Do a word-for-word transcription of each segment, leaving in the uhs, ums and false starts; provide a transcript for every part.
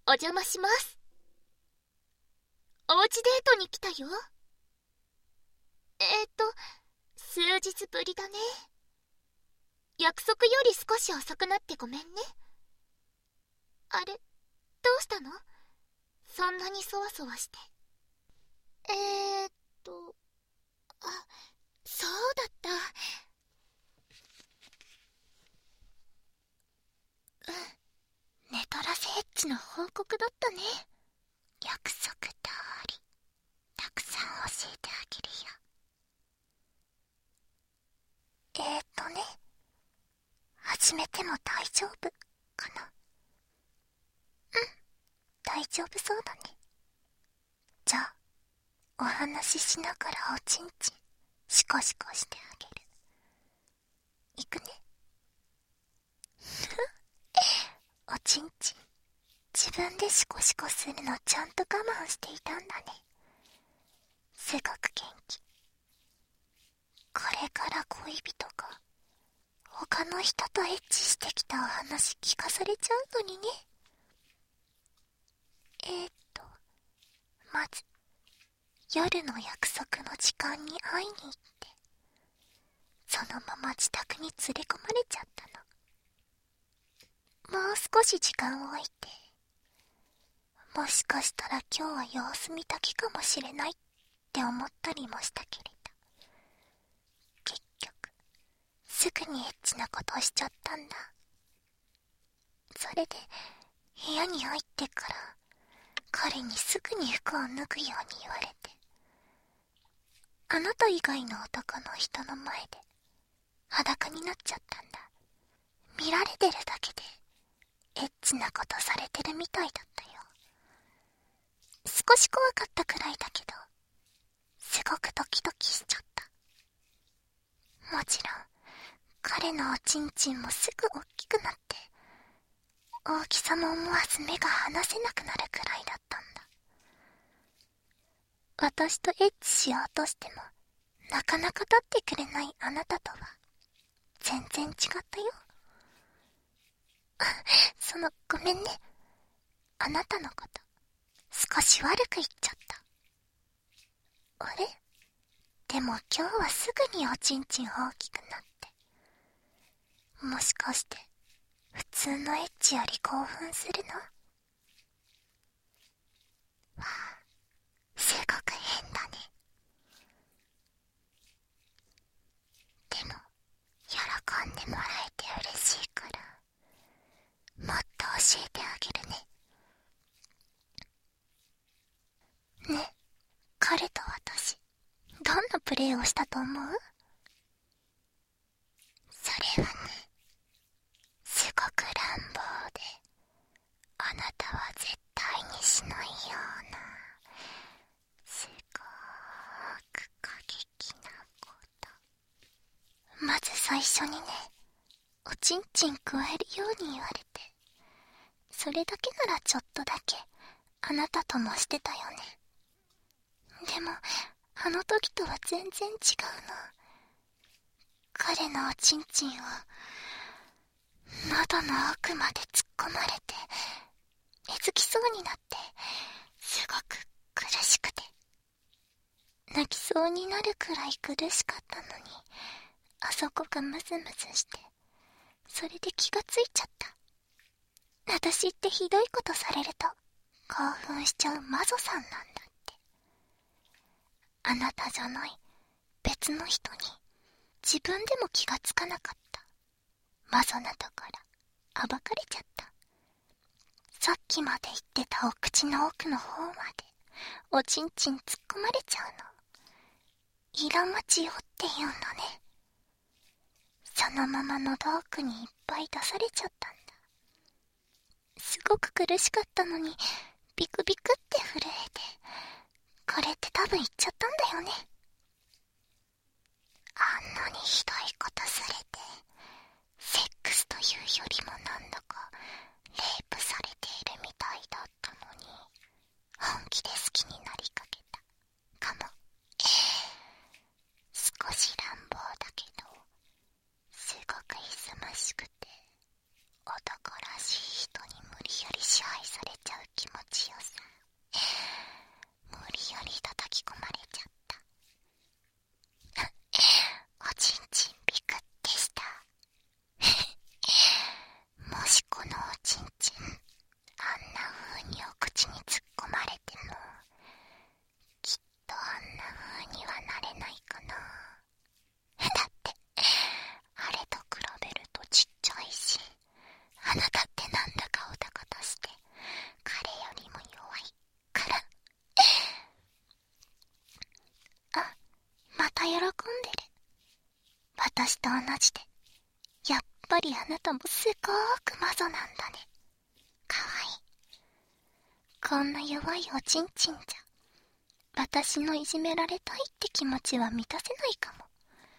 お邪魔します。おうちデートに来たよ。えーと、数日ぶりだね。約束より少し遅くなってごめんね。あれ、どうしたの？そんなにそわそわして。えーっと、あ、そうだった。うん、ネトラスエッジの報告だったね。約束通り、たくさん教えてあげるよ。えーっとね、始めても大丈夫かな。うん、大丈夫そうだね。じゃあ、お話ししながらおちんちんシコシコしてあげる。いくね。おちんちん自分でシコシコするのちゃんと我慢していたんだね。すごく元気。これから恋人が他の人とエッチしてきたお話聞かされちゃうのにね。えーっとまず夜の約束の時間に会いに行って、そのまま自宅に連れ込まれちゃったの。もう少し時間を置いて、もしかしたら今日は様子見だけかもしれないって思ったりもしたけれど、結局すぐにエッチなことをしちゃったんだ。それで部屋に入ってから彼にすぐに服を脱ぐように言われて、あなた以外の男の人の前で裸になっちゃったんだ。見られてるだけでエッチなことされてるみたいだったよ。少し怖かったくらいだけど、すごくドキドキしちゃった。もちろん彼のおちんちんもすぐ大きくなって、大きさも思わず目が離せなくなるくらいだったんだ。私とエッチしようとしてもなかなか立ってくれないあなたとは全然違ったよ。そのごめんね、あなたのこと少し悪く言っちゃった。あれ、でも今日はすぐにおちんちん大きくなって、もしかして普通のエッチより興奮するの？わあ、すごく変だね。でも喜んでもらえて嬉しいから、もっと教えてあげるね。ね、彼と私どんなプレーをしたと思う？それはね、すごく乱暴で、あなたは絶対にしないような、すごく過激なこと。まず最初にね、おちんちん加えるように言われて、それだけならちょっとだけあなたともしてたよね。でもあの時とは全然違うの。彼のおちんちんを喉の奥まで突っ込まれて、えずきそうになって、すごく苦しくて、泣きそうになるくらい苦しかったのに、あそこがムズムズして、それで気がついちゃった。私ってひどいことされると興奮しちゃうマゾさんなんだって。あなたじゃない別の人に自分でも気がつかなかったマゾなところ暴かれちゃった。さっきまで言ってたお口の奥の方までおちんちん突っ込まれちゃうの。色持ちよって言うんだね。そのまま喉奥にいっぱい出されちゃったんだ。すごく苦しかったのにビクビクって震えて、これって多分言っちゃったんだよね。あんなにひどいことされて、セックスというよりもなんだかレイプされているみたいだったのに、本気で好きになりかけたかも。少し乱暴だけどすごく勇ましくて、男らしい人に無理やり支配されちゃう気私と同じで、やっぱりあなたもすごーくマゾなんだね。かわいい。こんな弱いおちんちんじゃ、私のいじめられたいって気持ちは満たせないかも。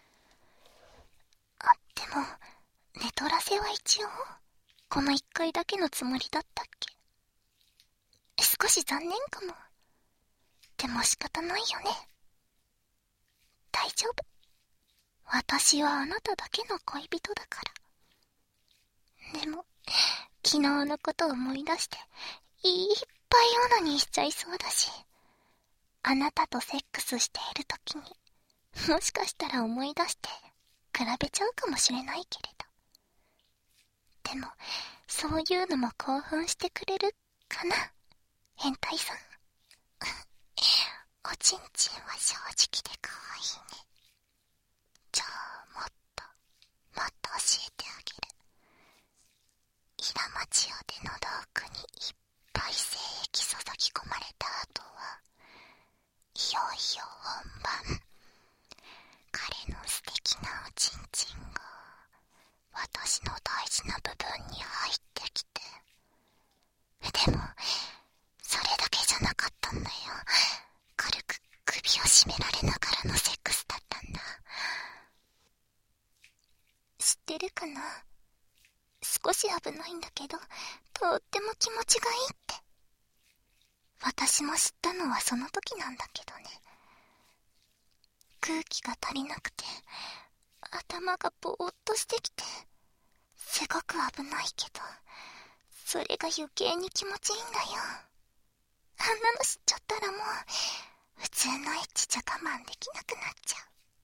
あ、でも、寝取らせは一応、この一回だけのつもりだったっけ。少し残念かも。でも仕方ないよね。大丈夫。私はあなただけの恋人だから。でも、昨日のことを思い出して、いっぱいオナニーしちゃいそうだし、あなたとセックスしているときに、もしかしたら思い出して、比べちゃうかもしれないけれど。でも、そういうのも興奮してくれるかな、変態さん。おちんちんは正直で可愛いね。じゃあもっともっと教えてあげる。イラマチオでのど奥にいっぱい精液注ぎ込まれた後は、いよいよ本番。彼の素敵なおちんちんが私の大事な部分に入ってきて、でもそれだけじゃなかったんだよ。軽く首を絞められながらのセックスだったんだ。知ってるかな。少し危ないんだけど、とっても気持ちがいいって。私も知ったのはその時なんだけどね。空気が足りなくて、頭がぼーっとしてきて、すごく危ないけど、それが余計に気持ちいいんだよ。あんなの知っちゃったらもう、普通のエッチじゃ我慢できなくなっちゃう。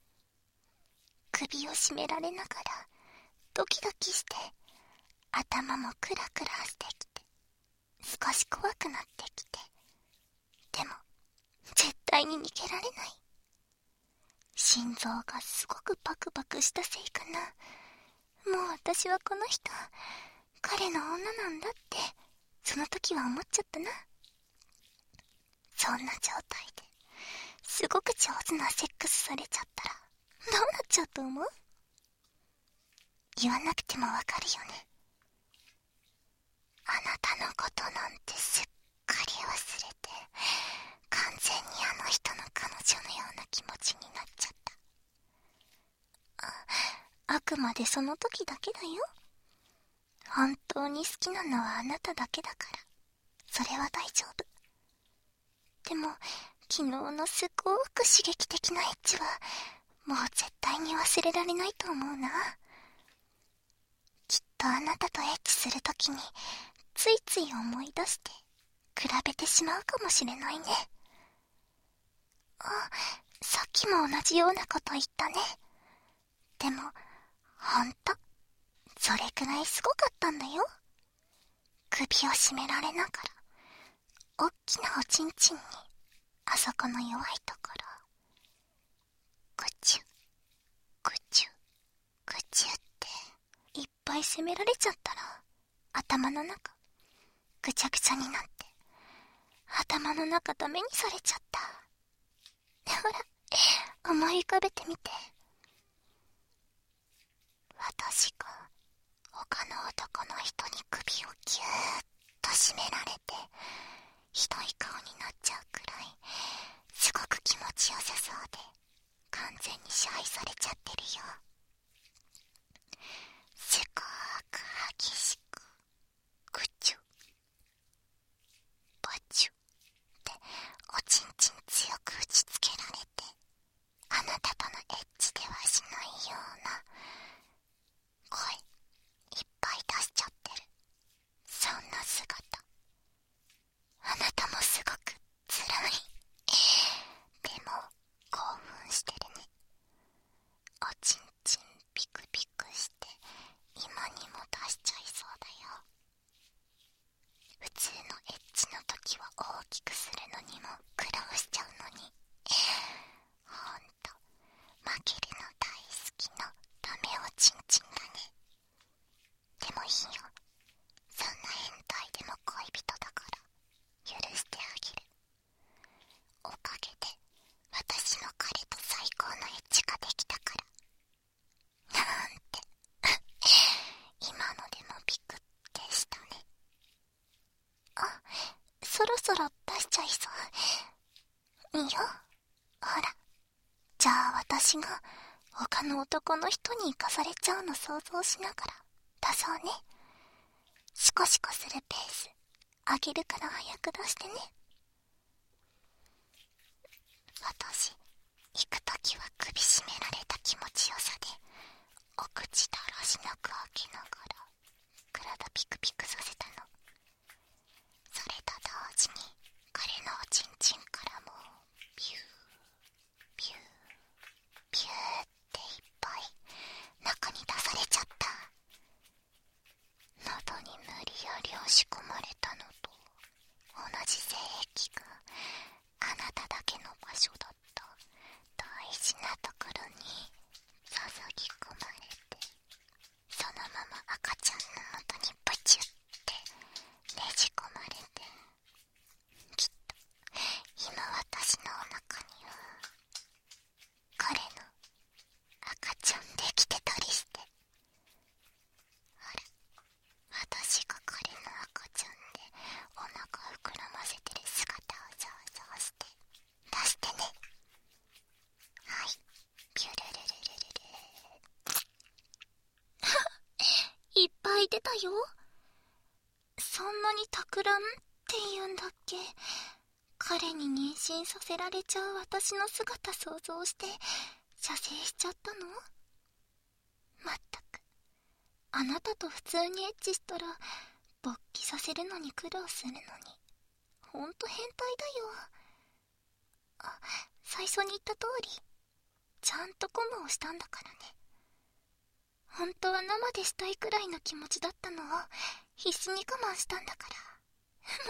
首を絞められながら、ドキドキして、頭もクラクラしてきて、少し怖くなってきて、でも、絶対に逃げられない。心臓がすごくパクパクしたせいかな。もう私はこの人、彼の女なんだって、その時は思っちゃったな。そんな状態で、すごく上手なセックスされちゃったら、どうなっちゃうと思う？言わなくてもわかるよね。あなたのことなんてすっかり忘れて、完全にあの人の彼女のような気持ちになっちゃった。あ、あくまでその時だけだよ。本当に好きなのはあなただけだから、それは大丈夫。でも、昨日のすごく刺激的なエッチは、もう絶対に忘れられないと思うな。きっとあなたとエッチするときに、ついつい思い出して、比べてしまうかもしれないね。あ、さっきも同じようなこと言ったね。でも、ほんと、それくらいすごかったんだよ。首を絞められながら、おっきなおちんちんに、あそこの弱いところ、ぐちゅ、ぐちゅ、ぐちゅって、いっぱい攻められちゃったら、頭の中、ぐちゃぐちゃになって、頭の中ダメにされちゃった。ほら、思い浮かべてみて。私が、他の男の人に首をぎゅーっと締められて、ひどい顔になっちゃうくらい、すごく気持ちよさそうで、完全に支配されちゃってるよ。すごーく激しく、ぐちゅ、ばちゅっておちんちん強く打ちつけられて、あなたとのエッチではしないような声いっぱい出しちゃってる。そんな姿、あなたもすごく辛い。でも興奮してるね。おちんちんピクピクして今にも出しちゃいそうだよ。普通のエッチの時は大きくするのにも苦労しちゃうのに、ほんと負けるの大好きのダメおあ、そろそろ出しちゃいそう。いいよ。ほら。じゃあ私が他の男の人に生かされちゃうの想像しながら出そうね。シコシコするペース上げるから早く出してね。私、行くときは首絞められた気持ちよさでお口だらしなく開けながら体ピクピクさせたの。それと同時に彼のおちんちんからもビュービュービューっていっぱい中に出されちゃった。喉に無理やり押し込まれたのと同じ性液があなただけの場所だった大事なところに注ぎ込まれて、そのまま赤ちゃんの元にブチュってねじ込まれて、きっと今私のお腹には彼の赤ちゃんできてたりして、あら、私が彼の赤ちゃんでお腹膨らませてる姿を想像して出してね。はい、ピュルルルルルルいっぱい出たよ。そんなにたくらんって言うんだっけ。彼に妊娠させられちゃう私の姿想像して射精しちゃったの？まったく、あなたと普通にエッチしたら勃起させるのに苦労するのにほんと変態だよ。あ、最初に言った通りちゃんとコムをしたんだからね。本当は生でしたいくらいの気持ちだったのを必死に我慢したんだから。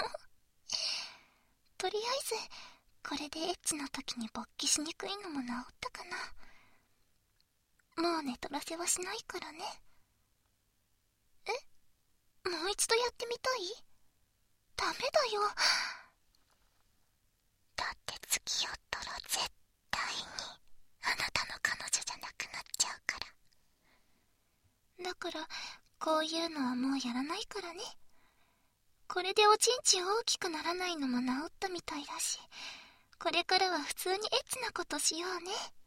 とりあえずこれでエッチの時に勃起しにくいのも治ったかな。もう寝取らせはしないからね。え？もう一度やってみたい？ダメだよ。だって次やったら絶対にあなたの彼女じゃなくなっちゃうから。だからこういうのはもうやらないからね。これでおちんち大きくならないのも治ったみたいだし、これからは普通にエッチなことしようね。